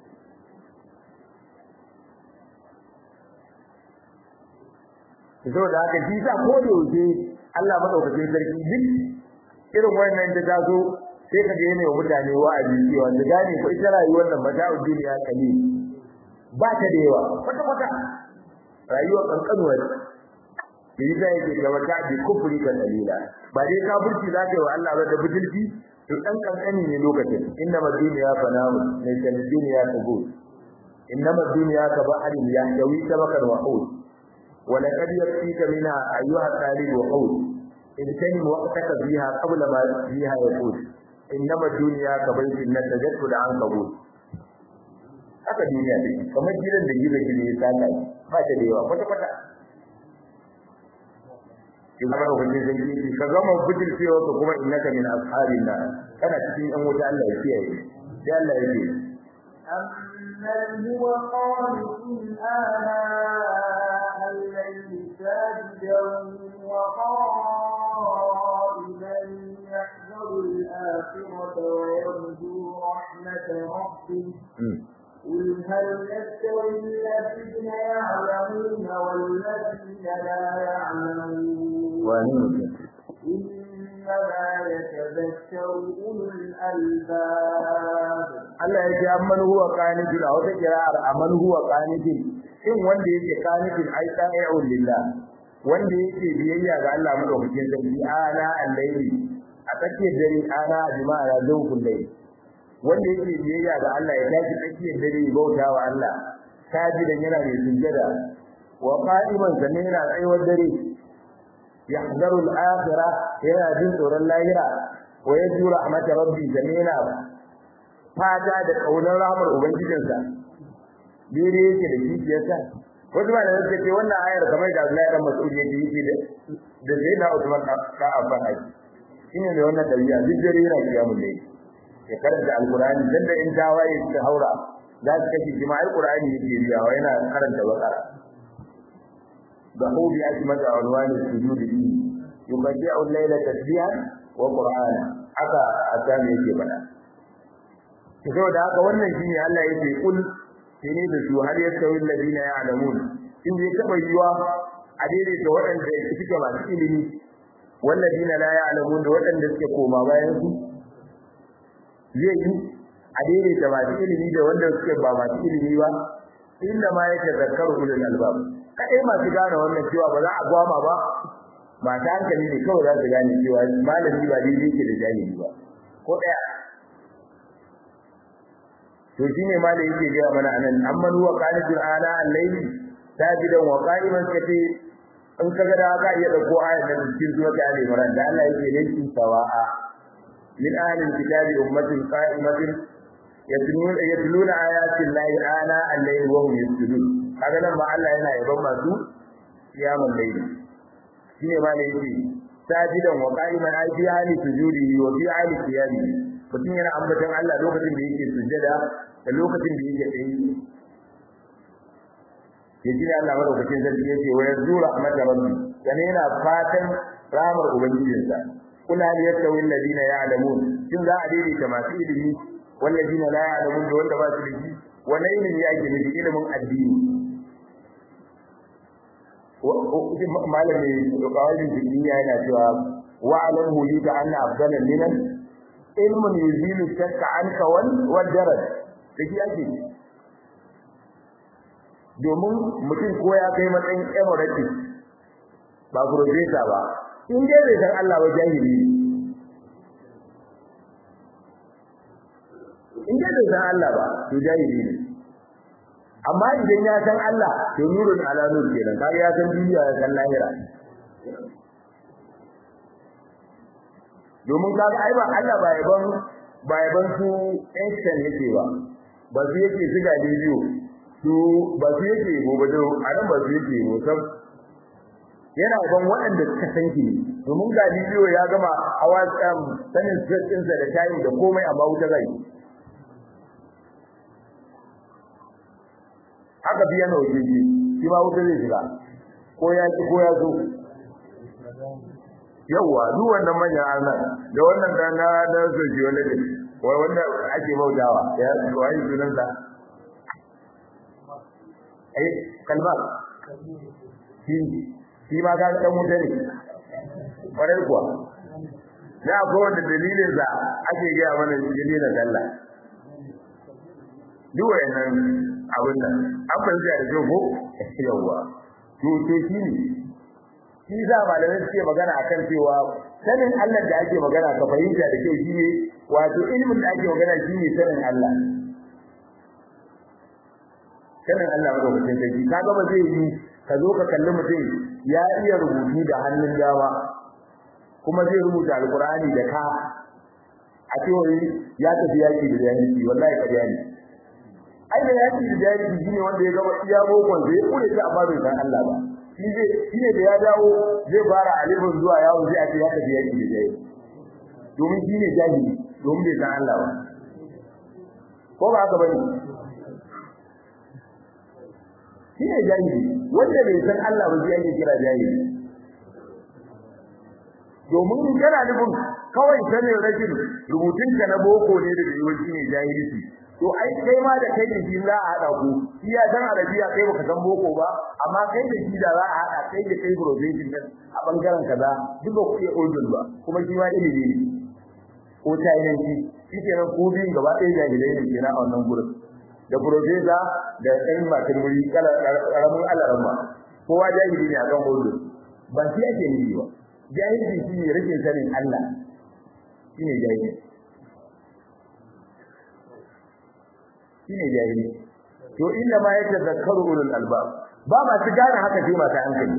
to da haka shi sa ko da yake Allah madaukakin sarki duk irin wannan da tazo sai ka ga yana wa mutane wa'azi cewa da gane ko ita rayuwar nan mata'u duniya kalil ba ta da yawa kwata rayuwar kankanuwa ce yi zai ke gaba ta bi kufri ka dalila ba dai ka burki za ka yi wa Allah ba da bujulci to dan kankani ne lokacin inna maduniya fanamu ne kan duniya ta go inna maduniya ka ba hadin ya dawi tabakan wa hud wa laqad yakfika minha ayyuha talib wa hud in kani waqtaka biha qabla ma fiha yaqul inna maduniya ka baitin natajatu da an kabul haka duniya take kamar gidan da gizo ya saka ba ta da yawa kwata idan ka rubuce zai ka gama bujil cewa ka kuma innaka min ashabin nar kana cikin an wuta Allah ya kiyaye sai Allah ya ce amman huwa qanitun ana alladhi sajidan wa qa'iman yahzaru al-akhirata wa yarju rahmata rabbih قل هل يستوي الذين يعلمون والذين لا يعلمون إنما يتذكر أولو الألباب Allah ya ce amman huwa qanitin a wata kira'ar amman huwa qanitin shin wanda yake qanitin ai ta'i'un lillah wanda yake biyayya ga Allah madaukakin sarki ana al-layli a tsakiyar dare ana jima'a zawkul layl wanda yake biyayya ga Allah ya tashi tsakiyar dare bauta wa Allah sajidan yana mai sujjada wa qa'iman sanin yana tsayuwar dare yahzaru al-akhirah yana jin tsoron lahira wa yarju rahmat rabbi sanin fata da kaunar rahmar ubangijinsa dare yake da kiciyarsa wasu ba da suke ce wannan ayar kamar da Abdullahi dan Mas'ud yake yi da Zaina Usman ka afan ai shine ne wannan dabi'a duk dare yana kiyamul layl ya karanta alqur'ani dan da in tawaye ta haura za su kace jama'a alqur'ani yake riyawa yana karanta bakara da hubi asmata alwani sujudi yubdi'u al-layla tasbihan wa qur'ana aka asami yake bada saboda haka wannan shine Allah yake kul shine da su har yasawi alladina ya'lamun in bai taba yiwa a daidaita waɗanda suke masu ilimi walladina la ya'lamun da waɗanda suke koma bayan su zai yi a daidaita masu ilimi da wanda suke ba masu ilimi ba inda ma yake zakkaru ulul albab kai masu gane wannan cewa ba za a gwama ba mata hankali ne kawai za su gane cewa malami ba daidai yake da jahili ba ko daya to shine malami yake ga mana anan amman huwa qanitul ana al-layli sajidan wa qa'iman kace in kaga da ka iya dauko ayat da cikin sura Ali Imran da Allah yake laysa sawa'a min ahli al-kitabi ummatin qa'imatin yatluna ayati llahi ana al-layli wa hum yasjudun kaga nan ma Allah yana yaban masu qiyamul layli shine ma ne yake sajidan wa qa'iman ai fi hali sujudi wa fi hali qiyami mutum yana ambaton Allah lokacin da yake sujjada da lokacin da yake tsaye yaji Allah madaukakin sarki yake wa yanzu rahmatar rabbi kana yana fatan rahmar ubangijinsa kula ne yattawi alladina ya'lamun kin za a daidaita masu ilimi walladina la ya'lamun da wanda ba su da shi wannan ilimi yake ne ilimin addini malami kawai duniya yana cewa wa alam hulita anna afdala minan ilmun yuzilu shakka anka wal daraj dake yake domin mutum ko ya kai matsayin emirates ba professor ba in dai bai san Allah ba jahili in dai bai san Allah ba to jahili ne amma idan ya san Allah to nurun ala nur kenan kaga ya san duniya ya san lahira domin kaga ai ba Allah ba yaban su action yake ba su yake siga bidiyo su ba su yake gobe da anan ba su yake motar yana ban waɗanda suka san shi domin ga bidiyo ya gama hawa sanin sirrin sa da tayi da komai amma wuta zai aka biya na waje shi ma wuta zai shiga ko ya ci ko ya zo yawa duk wannan manyan arnan da wannan da soji wanda ne wai wanda ake bautawa ya wai sunan sa kalma shi ma ga dan wuta ne kwarai kuwa da ko wanda dalilin sa ake ga mana dalilin Allah duk wannan abin nan an fahimta da jogo yawa to shi ne shi za malamai suke magana akan cewa sanin Allah da ake magana ka fahimta da kyau shine wato ilimin da ake magana shine sanin Allah sanin Allah madaukakin sarki kaga ba zai yi ka zo ka kalli mutum ya iya rubutu da hannun dama kuma zai rubuta alqur'ani da ka a cewa ya tafi yaki da jahilci wallahi kariya ne ai da yaki da jahilci shine wanda ya gaba iya bokon zai kure ta amma bai san Allah ba shine da ya dawo zai fara alifin zuwa yawo zai ake ya tafi yaki da jahilci domin shine jahili domin bai san Allah ba ko ba haka bane shine jahili wanda bai san Allah ba sai yake kira jahili domin kana nufin kawai sanin rajin rubutun ka na boko ne da yiwu shine jahilci to ai kai ma da kai da shi za a hada ku iya san arabiya kai baka san boko ba amma kai da shi da za a hada kai da kai profession din a bangaren kaza duk ba ku iya oldun ba kuma shi ma ilimi ne ko ta yin shi kenan ku bin gaba ɗaya jahilai ne kenan a wannan gurin da professor da ɗan matar muri karamin alarma kowa jahili ne a kan oldun ba shi ake nufi ba jahili shi ne rashin sanin Allah shi ne jahili shine jahili to inda ma yake zakkaru ulul albab ba ma su gane haka sai mata hankali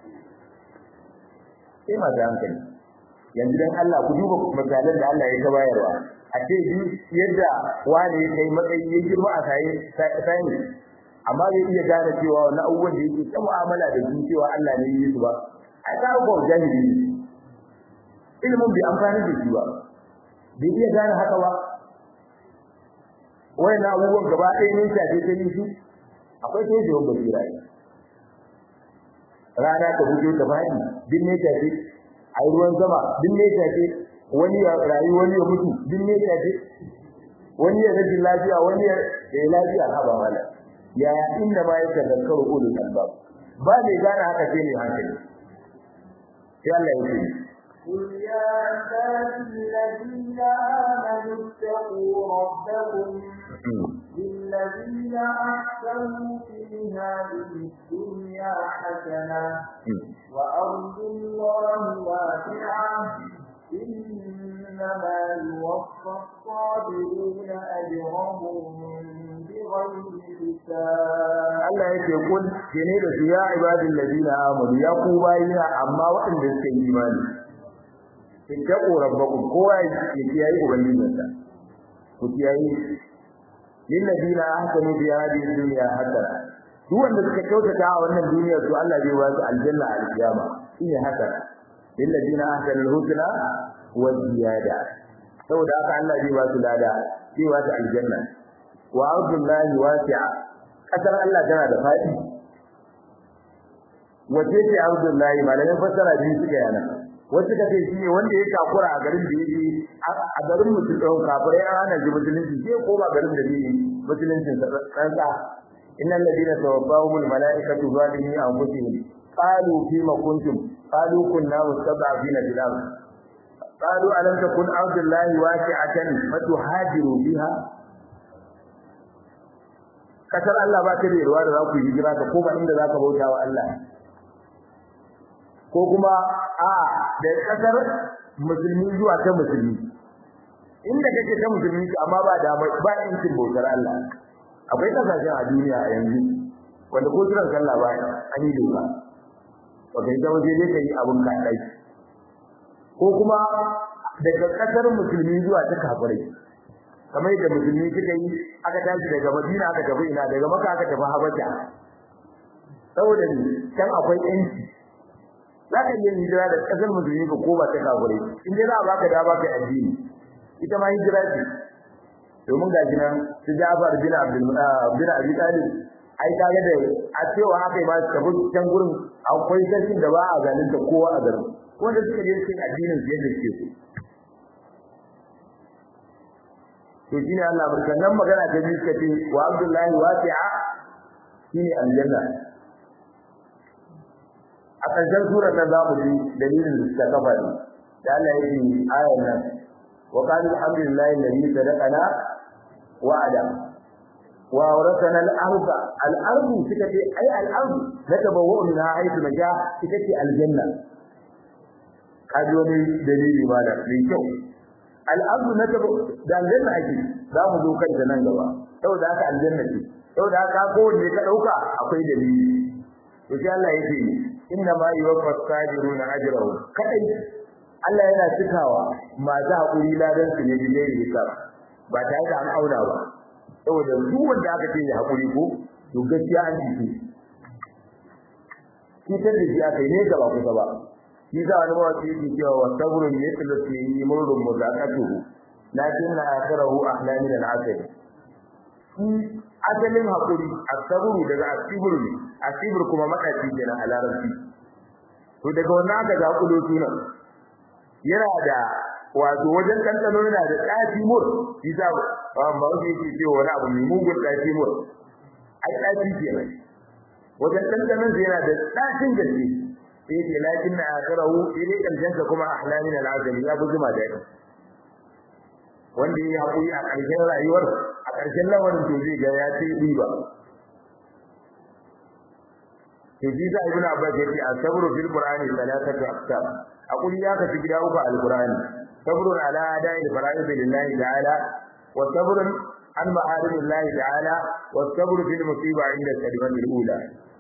sai mata hankali yanzu dan Allah ku duba misalan da Allah ya ta bayarwa a ce yadda wani ya kai matsayi ya girma a sai amma bai iya gane cewa wannan abubuwan da yake ta mu'amala da su cewa Allah ne yi su ba ai ka ko jahili ilimin bai amfani da shi ba bai iya gane haka ba wayan abubuwan gaba ɗaya ne shafe ta yi su akwai sai da basira rana ta bujo ta fadi din ne shafe ai ruwan sama din ne shafe wani ya rayu wani ya mutu din ne shafe wani ya rage lafiya wani ya lafiya haba mala ya inda ma yake zakkaru ulul albab ba ne gane haka sai ne hankali sai Allah ya ce قل يا عبادي الذين آمنوا اتقوا ربكم للذين أحسنوا في حسنة وأرض الله واسعة إنما يوفى الصابرون أجرهم بغير حساب. Allah yake kun kene da su ya ibadil ladina amanu ya ku bayina amma waɗanda suka yi imani ittaqu rabbakum kowa ya kiyaye ubangijinsa ku kiyaye lil ladina ahsanu bi hadhihi dunya hasana duk wanda suka kyautata a wannan duniya to Allah zai ba su aljanna al qiyama shine hasana lil ladina ahsanu al husna wa ziyada saboda haka Allah zai ba su lada zai ba su aljanna wa ardullahi wasi'a kasar Allah tana da fadi wace ce ardullahi malamin fassara biyu suka yana wasu kace shi ne wanda ya takura a garin da yake a garin musulmi kafirai an hana ji musulunci sai koma garin da yake musuluncin sa tsantsa innal ladina tawaffahumul malaikatu zalimi anfusihim qalu fima kuntum qalu kunna mustad'afina fil ard qalu alam takun ardullahi wasi'atan fatuhajiru biha kasar Allah ba ta da yarwa da za ku hijira ka koma inda za ka bauta wa Allah ko kuma da kasar musulmi zuwa ta musulmi inda kake ta musulmi amma ba da ba incin bautar Allah akwai kasashen a duniya a yanzu wanda ko kiran sallah ba an yi doka wanda ita waje ne kai abun ka dai ko kuma daga kasar musulmi zuwa ta kafirai kamar da musulmi suka yi aka tashi daga Madina aka tafi ina daga Makka aka tafi Habasha saboda ni can akwai yanci zaka yi hijira da kasar musulmi ko ba ta kafire in dai za a baka da baka addini ita ma hijira ce domin ga jinan su Ja'far bin Abi Talib ai kaga da a cewa haka ba su tafi can gurin akwai sarkin da ba a zalunta kowa a garin wanda suka je cikin addinin su yadda suke so to shine Allah barkan nan magana ta biyu kace wa Abdullahi wasi'a shine aljanna a ƙarshen surar nan zamu ji dalilin da kafa ne da Allah yake ayar nan wa qala alhamdulillahi alladhi sadaqana wa'ada wa awrasana al-ardha al-ardu tikati ay al-ardu natabawu minha haythu naja tikati aljanna kaji wani dalili ba da kyau al'ardu natabawu da aljanna ake zamu zo kanta nan gaba saboda haka aljanna ce saboda haka ko ne ka dauka akwai dalili to sai Allah yake inna ma yuwaffas sabiruna ajrahum kadai Allah yana cikawa masu hakuri ladan su ne bidai hisab ba tare da an auna ba saboda duk wanda aka ce ya hakuri ko to gaskiya an ji shi ta da shi aka yi ne gaba kusa ba shi za a nuna wasu yake cewa wa sabrun mithlu fi murrun muzaqatuhu lakin akhirahu ahla min al-asr asalin hakuri asabru daga asibru ne asibru kuma makaci kenan a larabci to daga wannan aka ga kudo sunan yana da wato wajen kankano yana da tsafi mur isa ba wanda yake cewa wani abu mai mugun tsafi mur ai tsafi kenan wajen kankanon yana da tsafin gaske sai ce lakin akhirahu ile kanjansa kuma ahla min al-azali ya buzuma da wanda ya haƙuri a ƙarshen rayuwar a ƙarshen lamarin to zai ga ya ce riba to ji da ibnu abbas yace as-sabru fil qur'ani thalathatu aqsam aquli ya ka gida uku al-qur'ani sabrun ala ada'i fara'id lillahi ta'ala wa sabrun an ma'arid lillahi ta'ala wa sabru fil musiba inda sadmati al-ula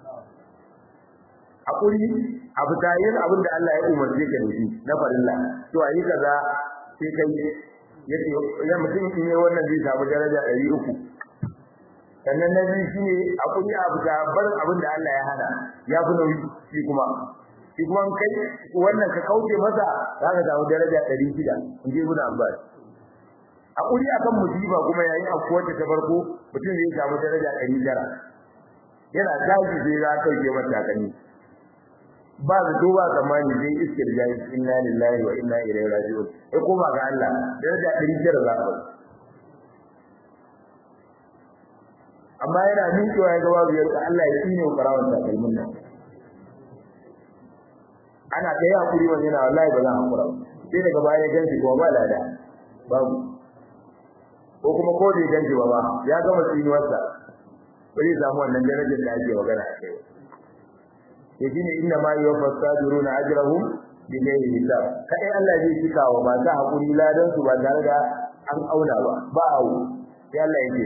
aquli abu tayin abinda Allah ya umarce ka da shi na farilla to ayi kaza sai kai yace ya mutum in yi wannan zai samu daraja 300 sannan nabi shine akwai abu da barin abin da Allah ya hada ya fi nauyi shi kuma kai wannan ka kauce masa zaka samu daraja 600 inji ibn Abbas hakuri akan musiba kuma yayin akwai ta farko mutum zai samu daraja 900 yana tashi sai za ka kauce mata kani ba da duba zamani zai istirjai inna lillahi wa inna ilaihi raji'un sai kuma ga Allah daraja 100 za ka amma yana miƙewa ya ga babu yarda Allah ya tsine wa karawan takalmin nan ana kai hakuri wani yana wallahi ba za a hakura sai daga baya ganci kuma ba lada babu ko kuma ko da ganci ba ya gama tsinuwarsa bai samu wannan darajar da ake magana a kai shine inna ma yuwaffas sabiruna ajrahum bighairi hisab kai Allah zai cika wa masu hakuri ladan su ba tare da an auna ba awu sai Allah yake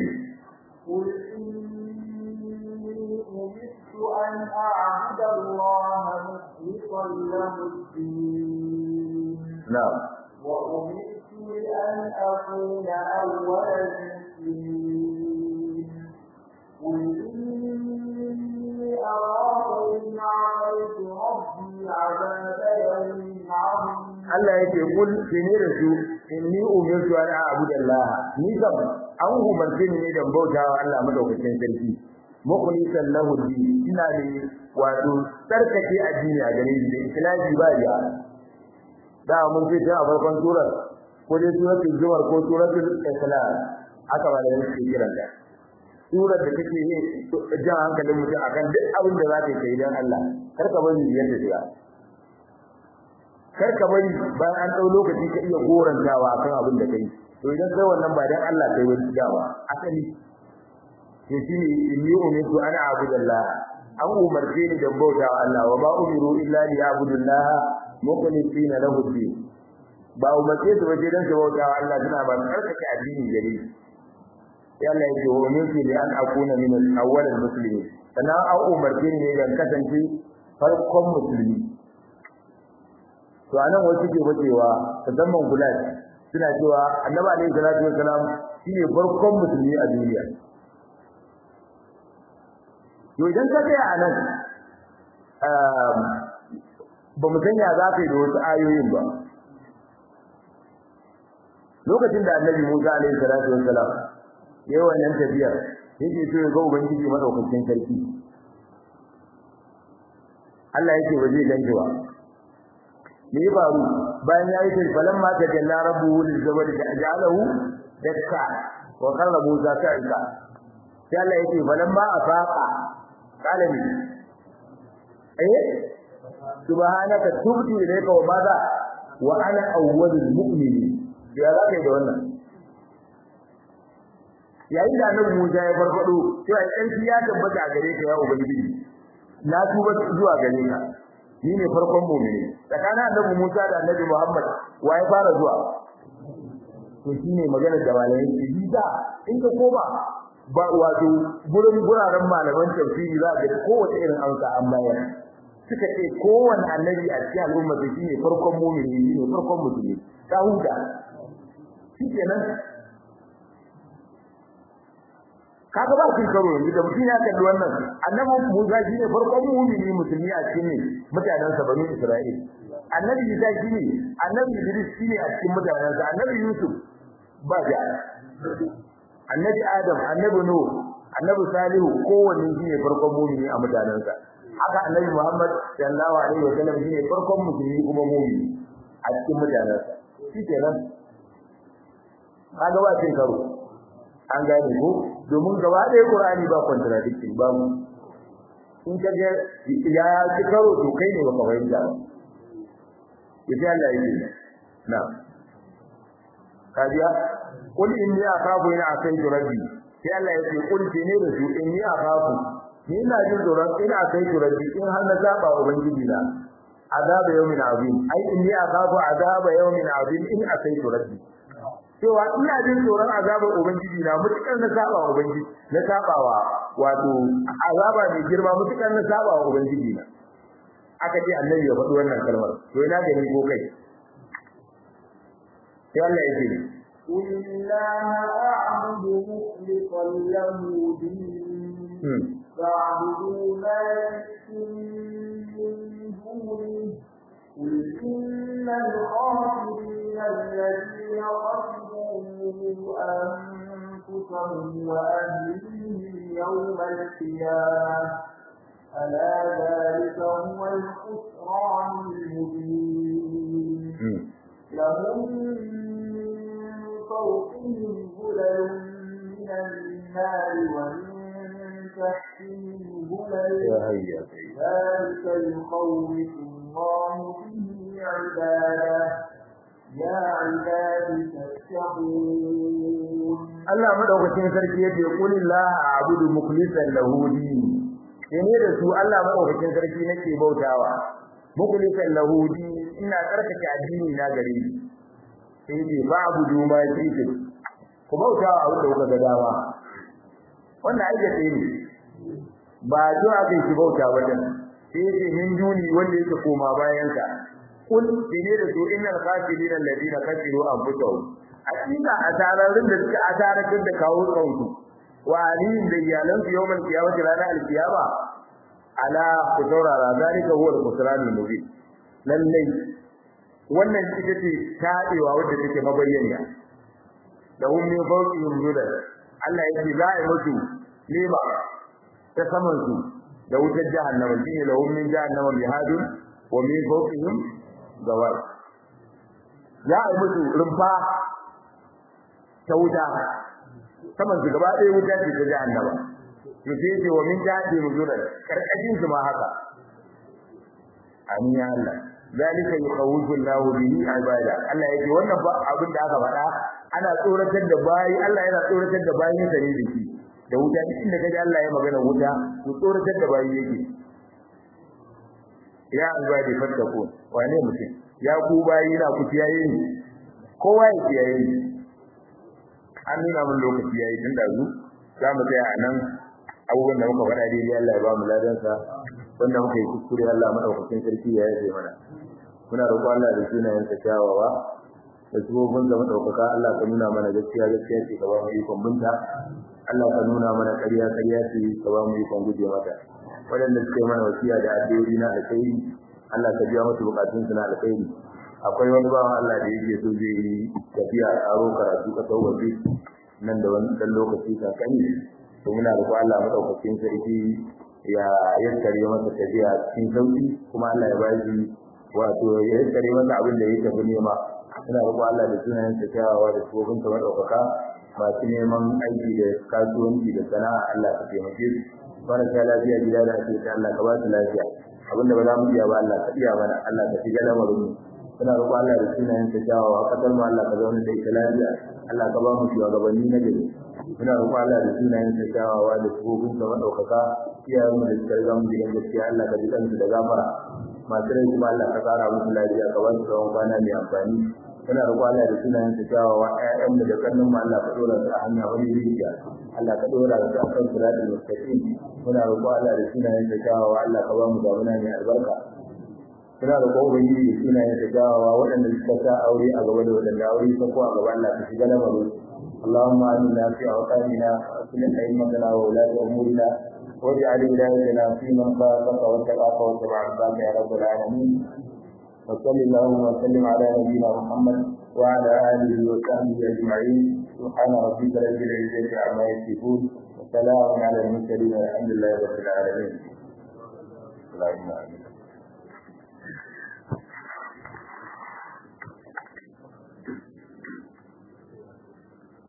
أن أعبد الله مخلصا له الدين نعم وأمرت لأن أكون أول المسلمين قل إني أراه إن عصيت ربي عذاب يوم عظيم Allah yake kul shine da su inni umirtu an a'budu Allah ni kam an umarce ni ne da bautawa Allah madaukakin sarki mukhlisan lahu din ina ne wato tsarkake addini a gare shi da ikhlasi ba ya da mun ce a farkon surar ko dai suratul zumar ko suratul ikhlas haka ba da yake kiran da surar da take yin jan hankalin mutum akan duk abin da zaka yi dan Allah kar ka bari yadda shiga kar ka bari bayan an dau lokaci ka iya gorantawa akan abin da kai to idan kai wannan ba dan Allah kai wani dawa asali to shine inni umirtu an a'budallah an umarce ni da bauta wa Allah wa ba umiru illa li ya'budullah mukhlisina lahu din ba umarce su waje dan bauta wa Allah suna ba tsarkake addini gare shi ya Allah yake umirtu li an akuna min al-awwal al-muslimin sana an umarce ni ne dan kasance farkon musulmi to anan wasu ke wacewa musamman gulat suna cewa annabi alaihi salatu wasalam shine farkon musulmi a duniya to idan ka tsaya anan ba mu sanya za ka yi da wasu ayoyin ba lokacin da annabi Musa alaihi salatu wasalam yayin wannan tafiyar yake so ya ga ubangiji madaukakin sarki Allah yake ba zai ganji ba me ya faru bayan yayi tilfalan ma tajalla rabbuhu lil jabal ja'alahu dakka wa qala Musa sa'ika sai Allah yake falan ma afaqa qala ni subhanaka tubtu ilayka wa madha wa ana awwalul mu'minin ya zaka da wannan yayin da annabi Musa ya farfado sai ai ya tabbata gare ka ya ubangiji na tuba zuwa gare ka ni ne farkon mu'mini tsakanin annabi Musa da annabi Muhammad waye fara zuwa to shine maganar da malamin yi da in ka koma ba wato guraren malaman tafsiri za ga kowace irin amsa an bayar suka ce kowanne annabi a cikin al'umma shine farkon mu'mini ne farkon musulmi ta huta shikenan kaga ba kin karo yanzu da mutum ya kalli wannan annabi Musa shine farkon mu'mini musulmi a cikin mutanen sa banu Isra'il annabi Isa shine annabi Idris shine a cikin mutanen sa annabi Yusuf ba da annabi Adam annabi Nuh annabi Salihu kowanne shine farkon mu'mini a mutanen sa haka annabi Muhammad sallallahu alaihi wa sallam shine farkon musulmi kuma mu'mini a cikin mutanen sa shikenan kaga ba kin karo an gane ko domin gaba ɗaya Qur'ani ba contradiction ba mu in ka ga ya ci karo to kai ne baka fahimta ba yace Allah yake na kajiya qul inni akhafu in asaytu rabbi sai Allah yake qul ne da su inni akhafu ni ina jin tsoron in asaytu rabbi in har na saba wa ubangiji na azaba yawmin azim ai inni akhafu azaba yawmin azim in asaytu rabbi cewa ina jin tsoron azabar ubangiji na mutukar na saba wa ubangiji na sabawa wato azaba mai girma mutukar na saba wa ubangiji na aka ce annabi ya faɗi wannan kalmar to ina gani ko kai sai Allah ya ce إِنَّا أَعْبُدُ مُخْلِصًا لَهُ دِينِي فَاعْبُدُوا مَا يَكْفِي مِن دُونِهِ قُلْ إِنَّ الْخَاسِرِينَ الَّذِينَ خَسِرُوا أَنفُسَهُمْ وَأَهْلِيهِمْ يَوْمَ الْقِيَامَةِ أَلَا ذَلِكَ هُوَ الْخُسْرَانُ الْمُبِينُ لَهُم فوقهم ظلل من النار ومن تحتهم ظلل ذلك يخوف الله به عباده يا عبادي فاتقون Allah madaukakin sarki yace qul la a'budu mukhlishan lahu din ne da su Allah madaukakin sarki nake bautawa mukhlisan lahu ina tsarkake addini na gare shi sai dai ba'budu ma yake ku bautawa abin da kuka ga dama wannan aikace ne ba zuwa kai ki bauta ba dan sai dai min duni wanda yake koma bayan ka kul dine da su innal khasirin alladina kafiru anfusahum hakika asararin da suka asaratin da kawo kansu wa alim da iyalan yawmal qiyamati ranar alqiyama ala kusaurara zalika huwa al-khusranul mubin lalle wannan ita ce tadewa wanda take mabayyana da ummi fawqihim zulal Allah yake za a mutu lima ta saman su da wutar jahannama shine lahum min jahannama bihadun wa min fawqihim gawar za a mutu rumfa ta wuta saman su gaba ɗaya wuta ce ta jahannama to sai ce wa min jahannama muzuran karkashin su ma haka amin ya Allah zalika yukhawwifu Allahu bihi ibada Allah yake wannan ba abin da aka faɗa ana tsoratar da bayi Allah yana tsoratar da bayin sa ne dake da wuta inda kaje Allah ya magana wuta to tsoratar da bayi yake ya ibadi fattako wane mutum ya ku bayi na ku kiyaye ni kowa ya kiyaye ni an nuna mun lokaci yayi tun da za mu tsaya anan abubuwan da muka faɗa dai Allah ya ba mu ladansa wanda muka yi kuskure Allah madaukakin sarki ya yaje mana muna roƙon Allah da sunayen sa kyawawa da subobin da madaukaka Allah ka nuna mana gaskiya gaskiya ce ka ba mu ikon binta Allah ka nuna mana ƙarya ƙarya ce ka ba mu ikon guje mata wadanda suke mana wasiya da addu'o'i na alkhairi Allah ka biya musu bukatun su na alkhairi akwai wani bawan Allah da yake so zai yi tafiya a tsaro karatu ka tawwaje nan da wani dan lokaci kakani to muna roƙon Allah madaukakin sarki ya yaskare masa tafiya cikin sauki kuma Allah ya bashi wato ya yaskare masa abin da yake tafi nema ina roƙon Allah da sunayen sa kyawawa da tsohon sa madaukaka masu neman aiki da kasuwanci da sana'a Allah ka taimake su baraka lafiya gida da ake ta Allah ka ba su lafiya abinda ba za mu iya ba Allah ka iya mana Allah ka shiga lamarin mu ina roƙon Allah da sunayen sa kyawawa kasar mu Allah ka zauna da ita lafiya Allah ka ba mu shugabanni na gari muna roƙon Allah da sunayen sa kyawawa da tsohon sa madaukaka iyayen mu da suka riga mu gidan gaskiya Allah ka ji kansu da gafara masu rai kuma Allah ka tsara musu lafiya ka ba su tsawon kwana mai amfani muna roƙon Allah da sunayen sa kyawawa ƴaƴan mu da kannun mu Allah ka dora su a hanya wani rijiya Allah ka dora su a kan siratul mustaqim muna roƙon Allah da sunayen sa kyawawa Allah ka ba mu damuna mai albarka muna roƙon ubangiji da sunayen sa kyawawa waɗanda suka sa aure a gaba da waɗanda aure ta ko a gaba Allah ka shiga lamarin اللهم آمنا في أوطاننا وأصلح أئمتنا وولاة أمورنا واجعل ولايتنا في من خافك واتقاك واتبع رضاك يا رب العالمين وصل اللهم وسلم على نبينا محمد وعلى آله وصحبه أجمعين سبحان ربك رب العزة عما يصفون وسلام على المرسلين والحمد لله رب العالمين. اللهم آمين.